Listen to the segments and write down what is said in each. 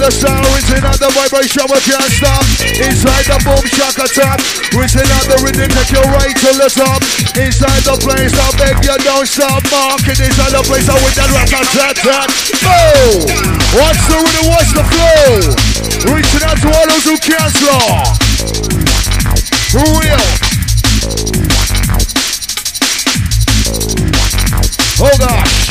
the sound, reaching out the vibration, we can't stop. Inside the boom shack attack, reaching out the rhythm, take you right to the top. Inside the place, I beg you don't stop. Marking inside the place, I with that rat-a-tat-tat. Oh! What's the rhythm, what's the flow? Reaching out to all those who can't slow. For real. Oh gosh.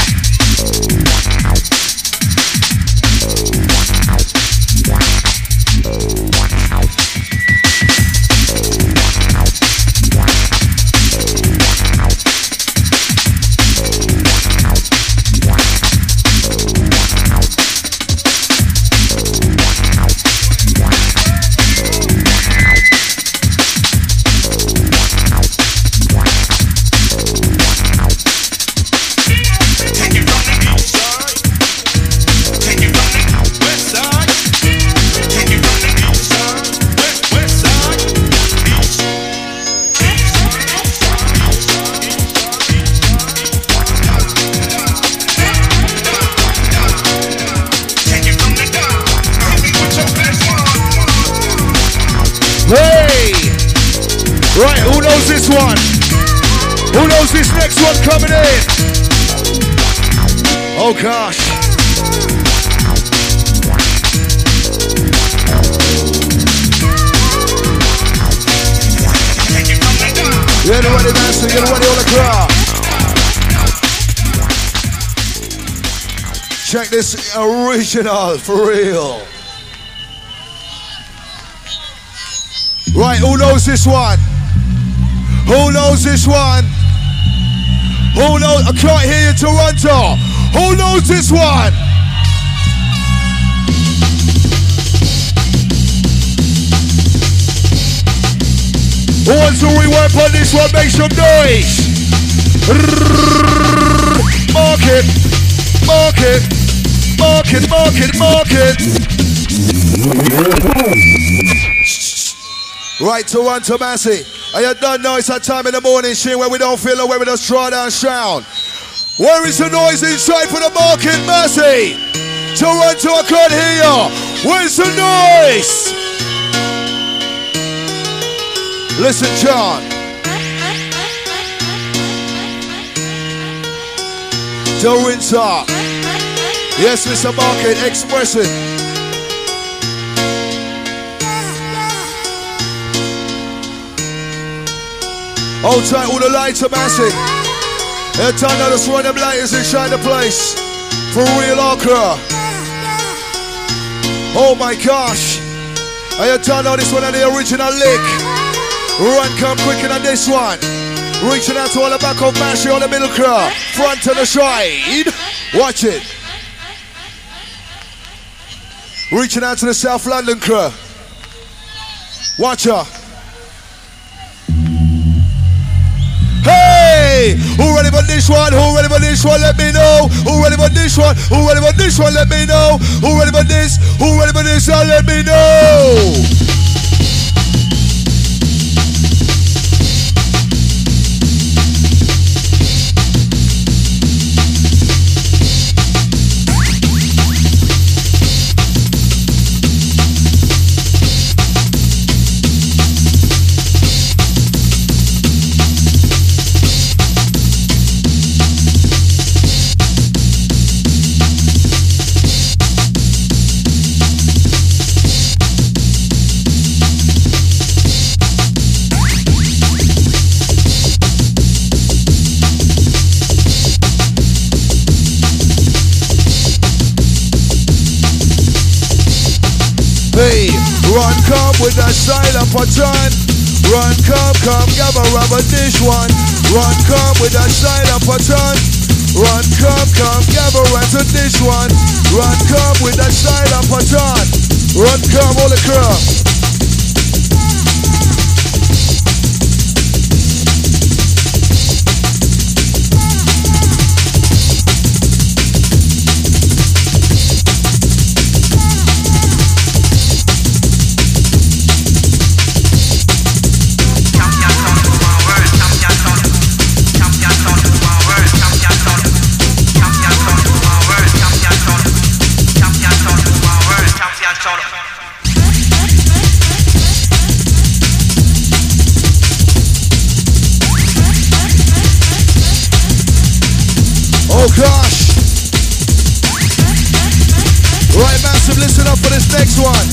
Right, who knows this one? Who knows this next one coming in? Oh gosh. Get ready, Master, get ready on the crowd. Check this original, for real. Right, who knows this one? Who knows this one? Who knows? I can't hear you, Toronto. Who knows this one? Who wants to rework on this one? Make some noise. Mark it. Mark it. Mark it, mark it, mark it. Right, Toronto Massey. And you don't know it's that time in the morning, shit, where we don't feel the way we just try down shout. Where is the noise inside for the market, Massey? Toronto, I can't hear you. Where's the noise? Listen, John. Toronto. Yes, Mr. Market, express it. Hold tight, all the lights are massive. Every time I just run them lighters and shine the place. For real, Accra. Oh my gosh. I don't know this one on the original lick. Run, come quicker than this one. Reaching out to all the back of Massey, all the middle crowd. Front to the side. Watch it. Reaching out to the South London crew. Watch her. Hey! Who ready for this one? Who ready for this one? Let me know. Who ready for this one? Who ready for this one? Let me know. Who ready for this? Who ready for this one? Let me know. Run, come with that style of pattern. Run, come, gather rubber this one. Run, come with that style of pattern. Run, come, gather to this one. Run, come with that style of pattern. Run, come, all the crowd. Oh gosh. Right, massive, listen up for this next one.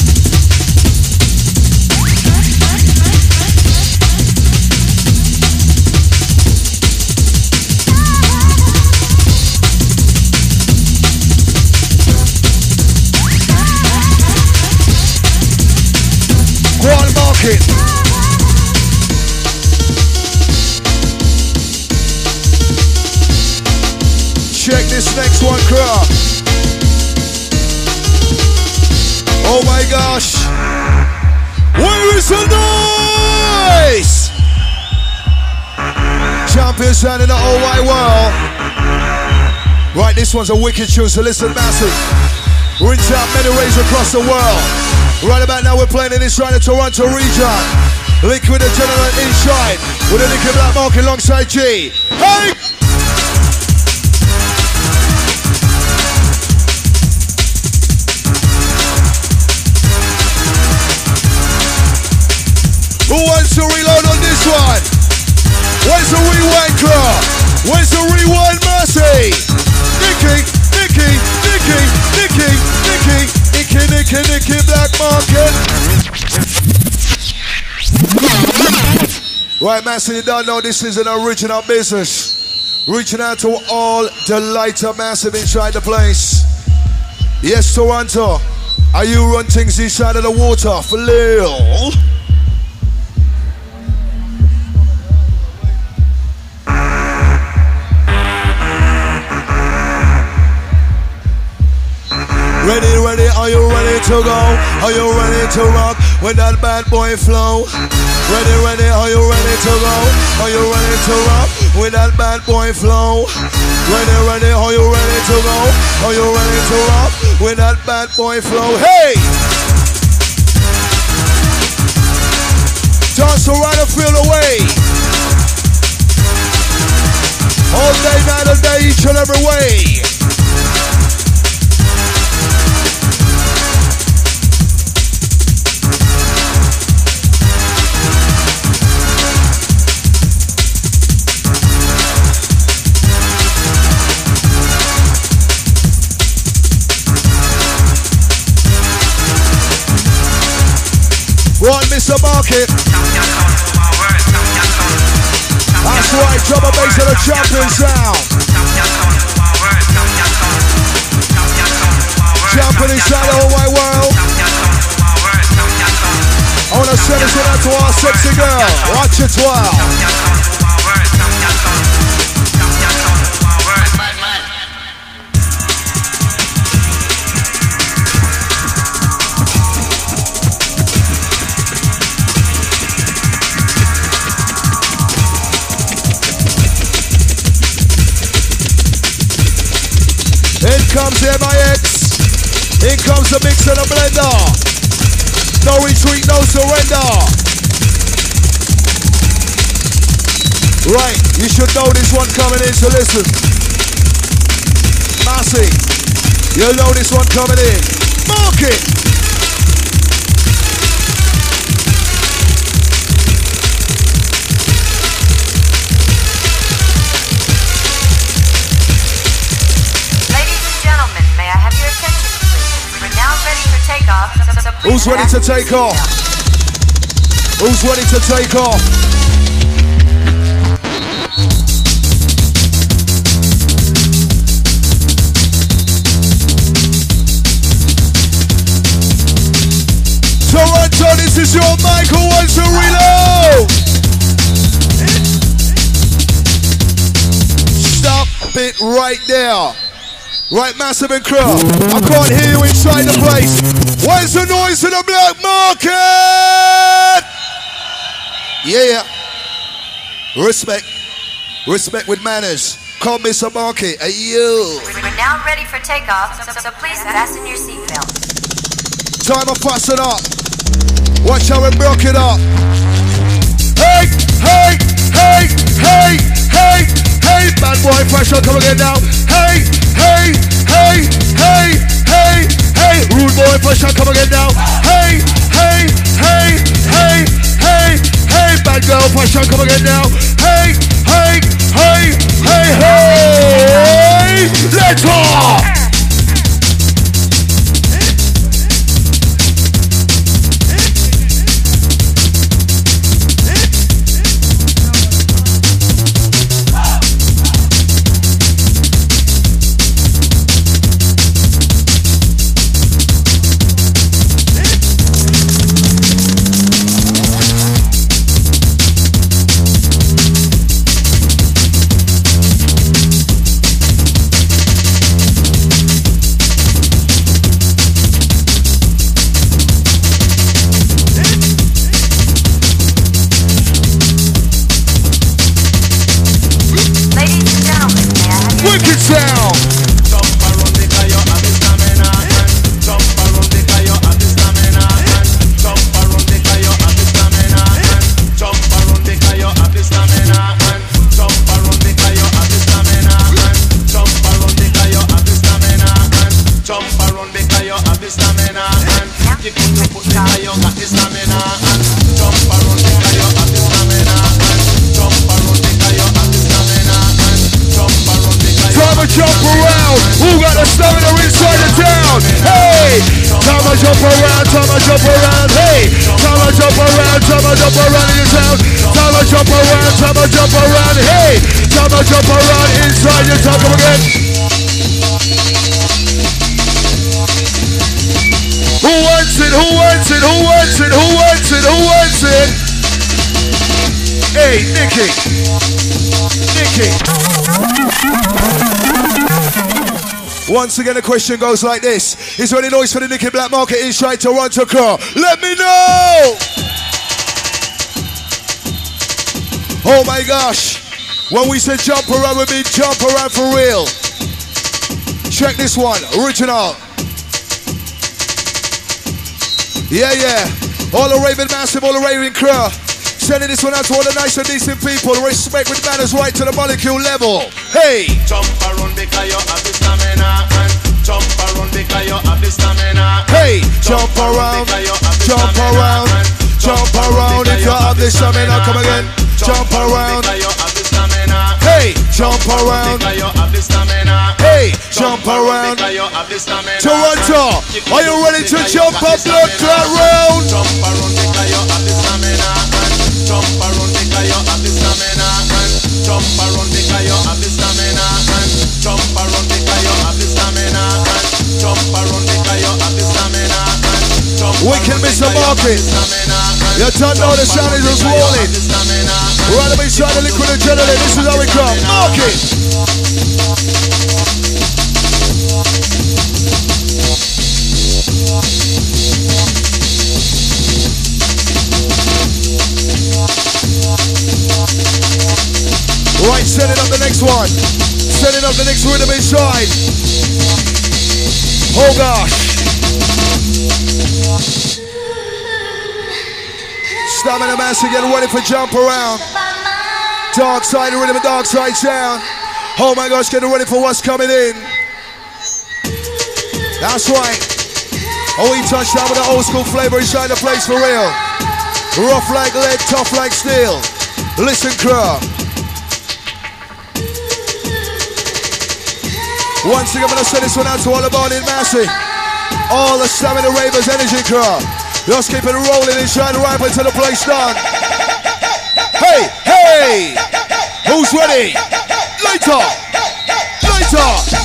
Go on, market. Check this next one, crowd. Oh my gosh. Where is the noise? Champion sound in the whole wide world. Right, this one's a wicked tune, so listen massive. Rinse out many ways across the world. Right about now we're playing in this right in the Toronto region. Link with the gentleman inside. With a link in Black Market alongside G. Hey! Who wants to reload on this one? Where's the rewind crowd? Where's the rewind mercy? Nicky, Nicky, Nicky, Nicky, Nicky, Nicky, Nicky, Nicky, Black Market. Right, massive, you don't know this is an original business. Reaching out to all the lighter massive inside the place. Yes, Toronto. Are you run things inside of the water for Lil? Ready, ready, are you ready to go? Are you ready to rock with that bad boy flow? Ready, ready, are you ready to go? Are you ready to rock with that bad boy flow? Ready, ready, are you ready to go? Are you ready to rock with that bad boy flow? Hey! Dance around and feel the way. All day, night and day, each and every way. Right, Mr. Market. That's right, drum and bass of the champion sound. Jumping inside the whole wide world. I want to send this one out to our sexy girl. Watch it twirl. In comes the MIX. In comes the mix and the blender. No retreat, no surrender. Right, you should know this one coming in, so listen. Massey, you'll know this one coming in. Mark it. Who's ready to take off? Who's ready to take off? Toronto, this is your Michael wants to reload. Stop it right there. Right, massive and crew. I can't hear you inside the place. Where's the noise in the Black Market? Yeah. Respect. Respect with manners. Call Mr. Market. Hey, you. We're now ready for takeoff, so please fasten your seatbelt. Time to fasten up. Watch how we broke it up. Hey, hey, hey, hey, hey, hey. Bad boy pressure, come again now. Hey, hey, hey, hey, hey, hey. Rude boy pressure, come again now. stamina. And you could put the guy, you got the stamina. And jump around the guy, you got the stamina. And jump around the guy, you got the stamina. And jump around the guy. Time to jump around. Who got the stamina inside the town? Hey! Time to jump around, time to jump around. Hey! Time to jump around, time to jump around in the town. Time to jump around, time to jump around. Hey! Time to jump around inside your town. Come again. Who wants it? Who wants it? Who wants it? Who wants it? Who wants it? Hey, Nicky. Nicky. Once again, the question goes like this. Is there any noise for the Nicky Black Market inside Toronto car? Let me know! Oh my gosh. When we say jump around, we mean jump around for real. Check this one. Original. Yeah, yeah. All the raving massive, all the raving crew. Sending this one out to all the nice and decent people. Respect with manners right to the molecule level. Hey! Jump around because you have the stamina. And jump around because you have the stamina. Hey! Jump around, jump around, jump around if you have the stamina. Come again. Jump around. Hey! Jump around. Hey! Jump around. Toronto, are you ready to jump up blood clot round? Jump around because you have the stamina. Jump around because you have the stamina. Jump around because you have the stamina. Jump around because you have the stamina. Jump around because you have the stamina. We can miss the market. You don't know the sound is just rolling. Right up inside the liquid adrenaline. This is how we come. Market. Right, setting up the next one. Setting up the next rhythm inside. Oh gosh. Stamina Master getting ready for jump around. Dark side rhythm and dark side sound. Oh my gosh, getting ready for what's coming in. That's right. Oh, we touched down with the old school flavor inside the place for real. Rough like lead, tough like steel. Listen, crew. Once again, I'm gonna send this one out to all the morning massive. All the Stamina Ravers energy crew. Just keep it rolling and shine right until the place done. Hey, hey! Who's ready? Later! Later!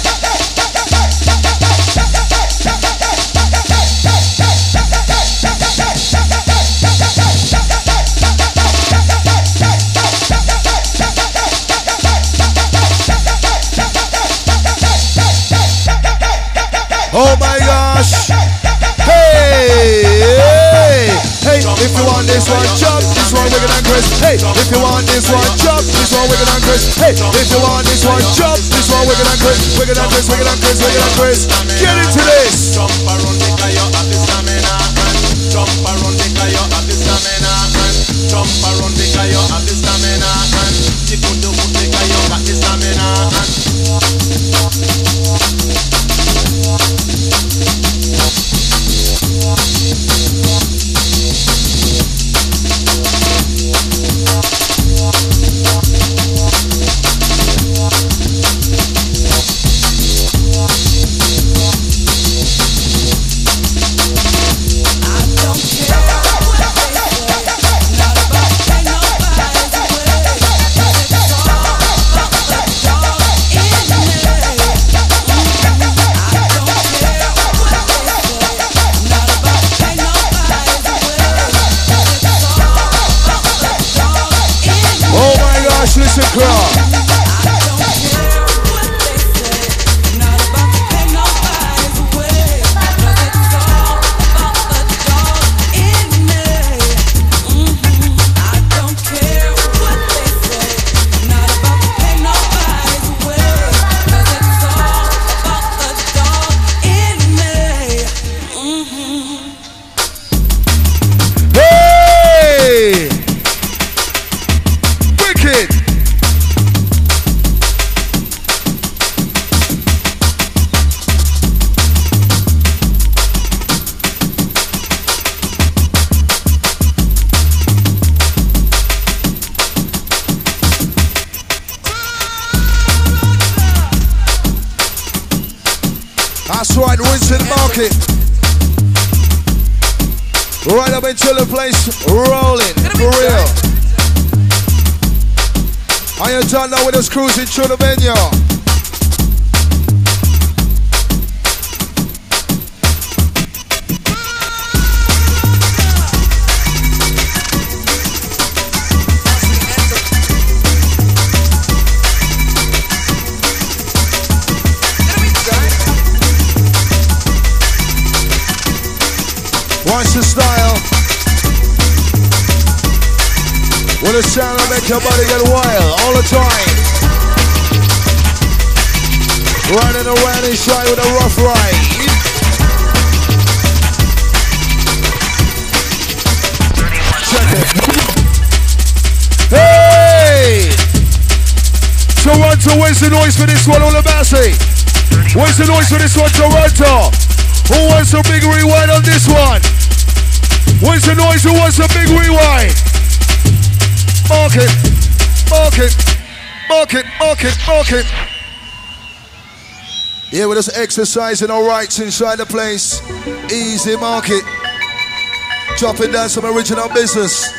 Oh my gosh! Hey! Hey! Hey! If you want this one, jump! This one wicked and crisp. Hey! If you want this one, jump! This one wicked and crisp. Hey! If you want this one, jump! This one wicked and crisp. Wicked and crisp. Wicked and crisp. Wicked and crisp. Get into this! Jump around the guy, you have the stamina. Jump around the guy, you have the stamina. Jump around the guy, you have the stamina. You could do the guy, you got the stamina. right, Winston Market. Right up into the place, rolling, for real. I am done now with us cruising through the venue. Watch the style. With a sound that make your body get wild all the time. Running around inside with a rough ride. Check it. Hey! Toronto, where's the noise for this one, all about say? Where's the noise for this one, Toronto? Who wants a big rewind on this one? Where's the noise? Who wants a big rewind? Mark it, mark it, mark it, mark it, mark it. Yeah, we're just exercising our rights inside the place. Easy, mark it. Dropping down some original business.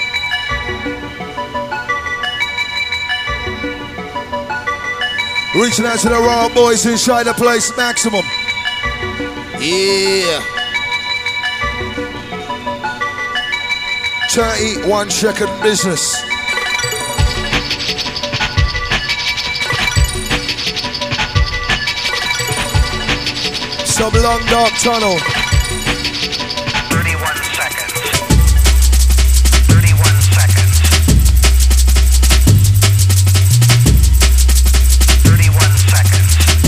Reaching out to the raw boys inside the place, maximum. Yeah. 31-second business. Some long dark tunnel. 31 seconds. 31 seconds. 31 seconds.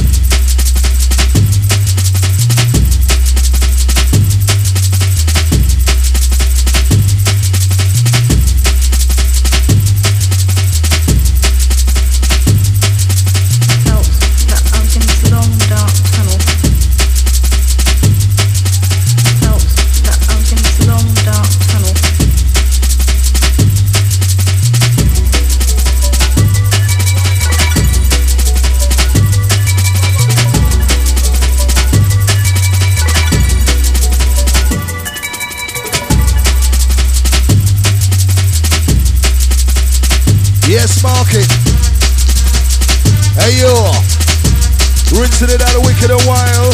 Yes, market. Hey, yo. Rinsing it out of wicked and wild.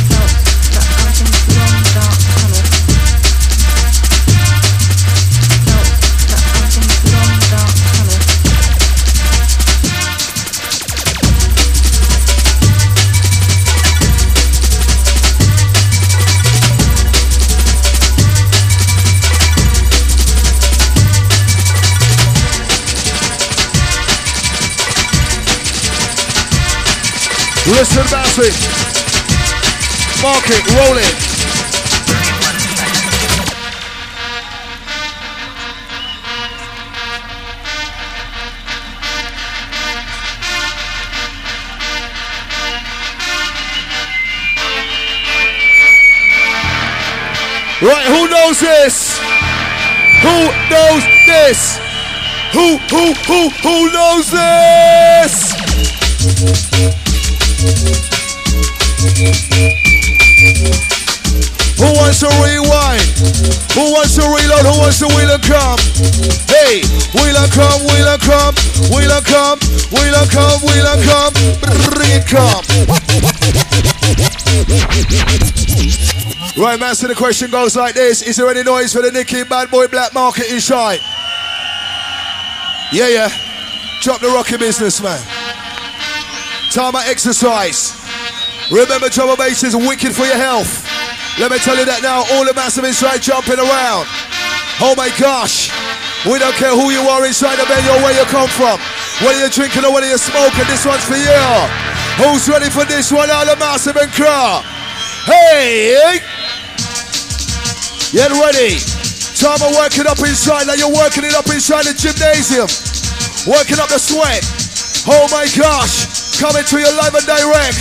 Listen, Massey. Market, rolling. Right, who knows this? Who knows this? Who knows this? Who wants to rewind? Who wants to reload? Who wants to wheel and come? Hey, wheel and come, wheel and come, wheel and come, wheel and come, wheel and come, bring it come. Right, man, so the question goes like this. Is there any noise for the Nicky Bad Boy Black Market inside? Yeah. Drop the rocky business, man. Time I exercise. Remember, trouble bass is wicked for your health. Let me tell you that now. All the massive inside jumping around. Oh my gosh. We don't care who you are inside the venue or where you come from. Whether you're drinking or whether you're smoking, this one's for you. Who's ready for this one? All the massive and crowd. Hey! Get ready. Time of working up inside. Now you're working it up inside the gymnasium. Working up the sweat. Oh my gosh. Coming to you live and direct.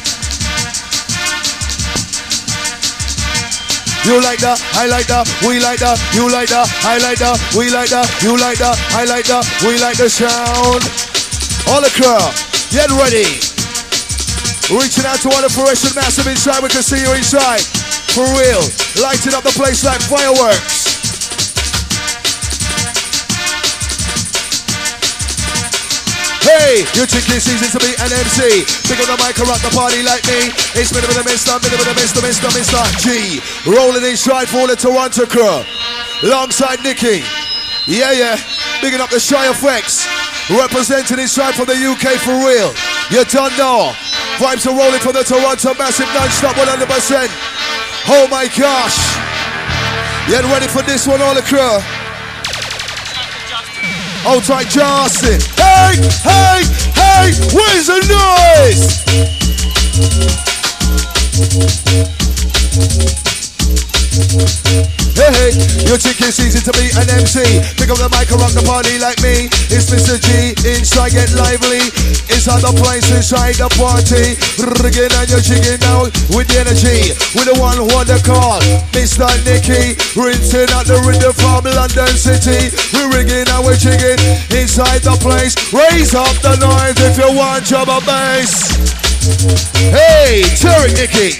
You like that, I like that, we like that, you like that, I like that, we like that, you like that, I like that, we like the sound. All the crowd, get ready. Reaching out to all the fluorescent massive inside, we can see you inside. For real, lighting up the place like fireworks. Hey, you think it's easy to be an MC? Pick up the mic and rock the party like me. It's middle of the Mr. G. Rolling inside for all the Toronto crew. Alongside Nicky. Yeah. Bigging up the Shy Effects. Representing inside from the UK for real. You don't know. Vibes are rolling from the Toronto massive non-stop 100%. Oh my gosh. You ready for this one, all the crew? Hold tight, Justin. Hey, where's the noise? Hey, you think it's easy to be an MC? Pick up the mic and rock the party like me. It's Mr. G, inside get lively. Inside the place, inside the party. Rigging and you're jigging out with the energy. With the one who want the call, Mr. Nicky. Rinsing out the rhythm from London City. We're rigging and we're jigging inside the place. Raise up the noise if you want drum and bass. Hey, turn it, Nicky.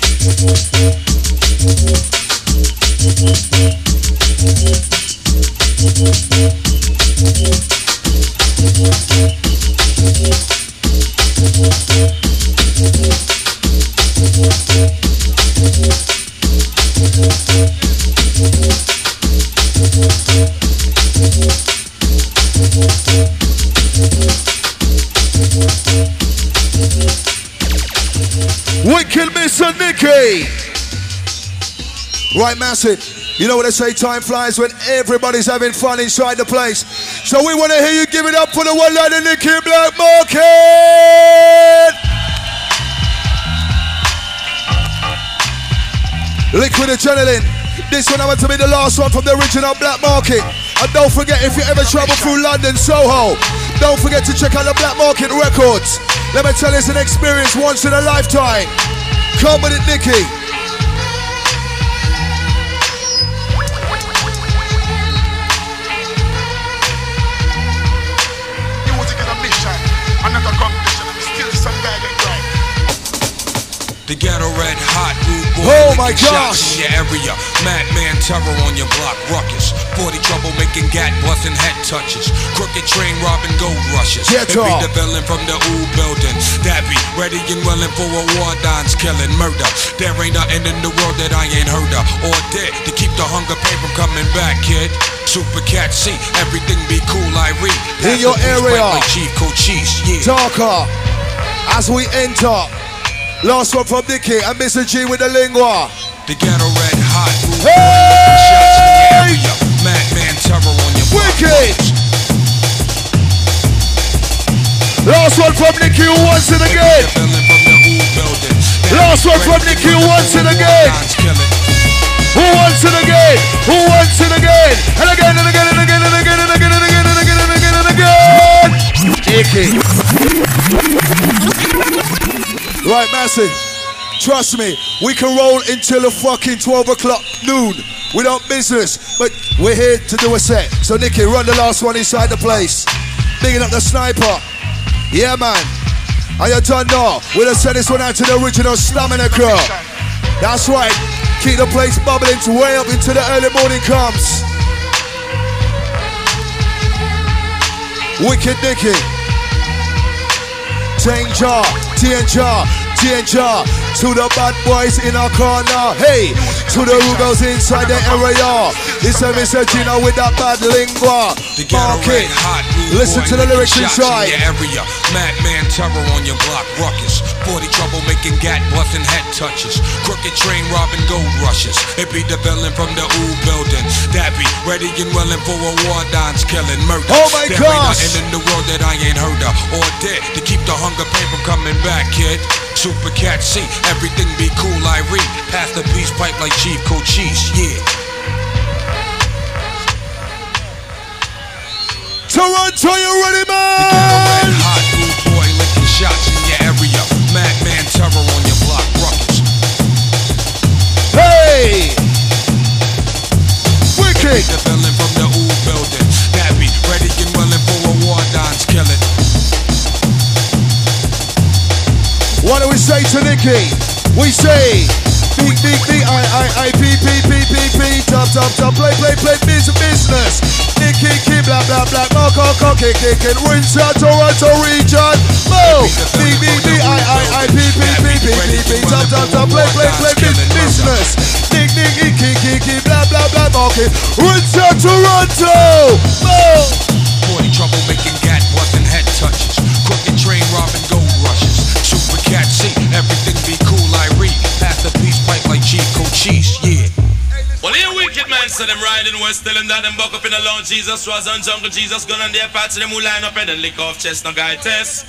Wicked Mr. Nicky. Right, massive. You know what they say, time flies when everybody's having fun inside the place. So we want to hear you give it up for the one like the Nicky Black Market. Liquid Adrenaline. This one I want to be the last one from the original Black Market. And don't forget, if you ever travel through London, Soho, don't forget to check out the Black Market Records. Let me tell you, it's an experience once in a lifetime. Come with it, Nicky. The ghetto red hot, rude boy, oh my gosh, in your area. Madman terror on your block, ruckus. 40 trouble making gat busting head touches. Crooked train robbing gold rushes. It be the villain from the ooh building. That be ready and willing for a war, Don's killing murder. There ain't nothing in the world that I ain't heard of or dead to keep the hunger pain from coming back, kid. Super Cat C, everything be cool, I read. In your area, like Chief Cochise, yeah. Darker, as we enter. Last one from Nicky and Mr. G with the lingua. The ghetto red hot. Hey! Madman terror on your wicked. Last one from Nicky once and again. Last one from Nicky once and again. Who wants it again? Who wants it again? And again and again and again and again and again and again and again and again and again. Nicky. Right, massive. Trust me, we can roll until the fucking 12 o'clock noon without business, but we're here to do a set. So Nicky, run the last one inside the place. Bigging up the sniper. Yeah, man. And you done now. We'll send this one out to the original Stamina crew. That's right. Keep the place bubbling to way up into the early morning comes. Wicked Nicky. Danger, TNJ, to the bad boys in our corner. Hey, to the Rugos inside the area. It's a Mr. Gino with that bad lingua. Market. Listen to the lyrics inside. Area. Madman terror on your block, ruckus. 40 trouble making gat busting head touches. Crooked train robbing gold rushes. It be the villain from the ooh building. That be ready and willing for a war, Don's killing murder. Oh my there gosh. Ain't nothing in the world that I ain't heard of or dead to keep the hunger pain from coming back, kid. Super Cat C, everything be cool, I read. Pass the peace pipe like Chief Cochise, yeah. Toronto, you ready, man? The ghetto red hot, rude boy, licking shots in your area. Madman terror on your block, ruckus. Hey! Wicked! The villain from the ooh building. That be ready and willing for a war, Don's killing. What do we Nicky. We say B-I-P-P-P-P-P, top, play, business. Nicky, blah, Marco, kick, Windsor, Toronto region. Mo, B-I-P-P-P-P-P, top, play, business. Nicky, blah, Marco, Windsor, Toronto. Mo. 40 trouble making gat busting head touches. Crooked train robbing gold rushes. Super cat C, everything be cool. I read. Pass the peace pipe like Chico cheese, yeah. Well, here wicked man, so them riding west, tell them that them buck up in the Lord Jesus, was on jungle Jesus, gun on their parts, them who line up and then lick off chest, no guy test.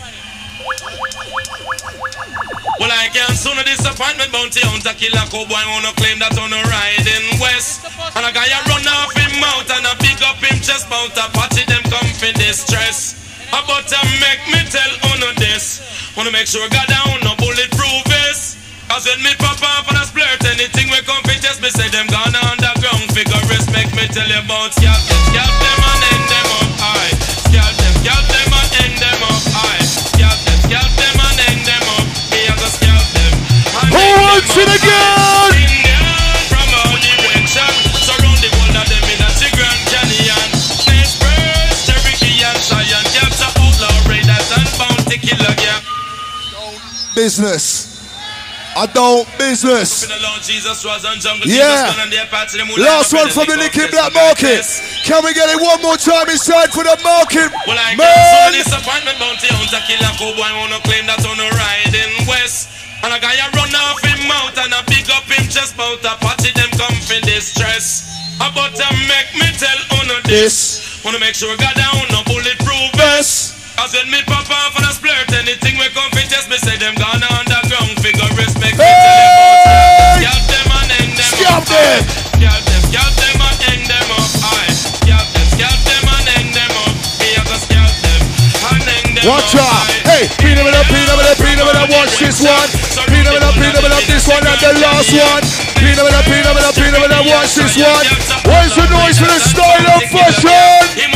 Well, I can't soon a disappointment, bounty hunter, killer, cowboy, wanna claim that on a riding west. And a guy a run off him mouth and a pick up him chest, bout a party, them come for distress. But make me tell uno this, wanna make sure God down, no bulletproof vest. Cause when me pop off and I splurt, anything we come fit just me say them gone underground. Figure respect me tell you about scalp them and end them up high. Scalp them and end them up high. Scalp them and end them up. Me a go scalp them. Who wants it again? Indian from all directions. Surround the world of them in a Grand Canyon. Snake birds, Cherokee and Cheyenne. Cats are outlaw raiders and bounty killer, yeah. Business. Adult business. Yeah. Last one from the Nicky Black Market. Can we get it one more time inside for the market? Well, I man. Disappointment bounty hunter killer cowboy wanna claim that on a riding west. And a guy a run off him mouth and a pick up him chest bout a party them come for distress. But make me tell uno this. Wanna make sure God down no bulletproof vest. Cause when me pop off and I splurt, anything we come fit just me say them gone underground. Figure respect me tell you about them and end them up high. Scalp them and end them up high. Scalp them and end them up. Me a go scalp them and end them up. Watch out! Hey, peanut butter, watch this one. Peanut butter, this one and the last one. Peanut butter, watch this one. Where's the noise for the style of fashion?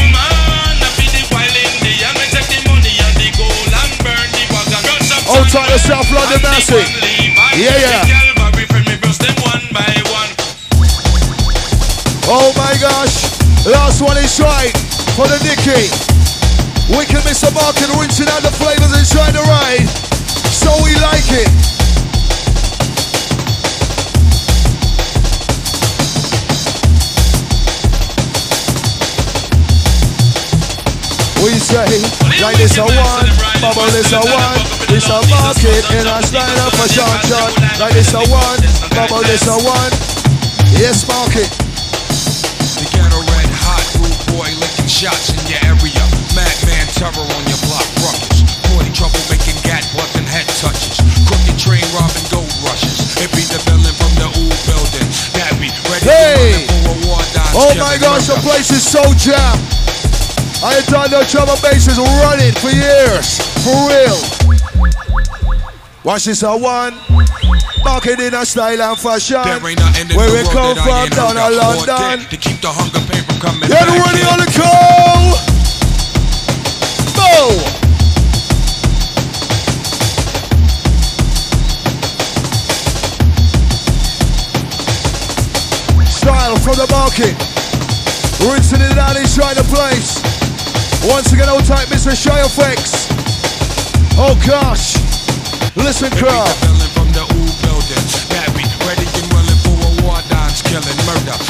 Old time of South London Massive. Yeah. Oh my gosh. Last one is right for the Nicky. Wicked Mr. Market rinsing out the flavors and trying to ride. So we like it. We say, like this a one, bubble this a one, this a market in a style of fashion shot. Like this a one, bubble this a one. Yes, market. The ghetto red hot, rude boy licking shots in your area. Madman terror on your block, ruckus. 40 trouble making gat busting head touches. Crooked train robbing gold rushes. It be the villain from the old building. That be ready for a war dance. Oh my gosh, the place is so jammed. I ain't done no drum and bass is running for years, for real. Watch this a one, market in a style and fashion. Where we come from, down in London. To keep the hunger pain from coming Get ready on the call. Go. Style from the market. Rinsing it out inside the place. Once again, old type Mr. Shy Effects. Oh gosh. Listen, crowd. From the old building. That be ready and willing for a war dance, killing murder.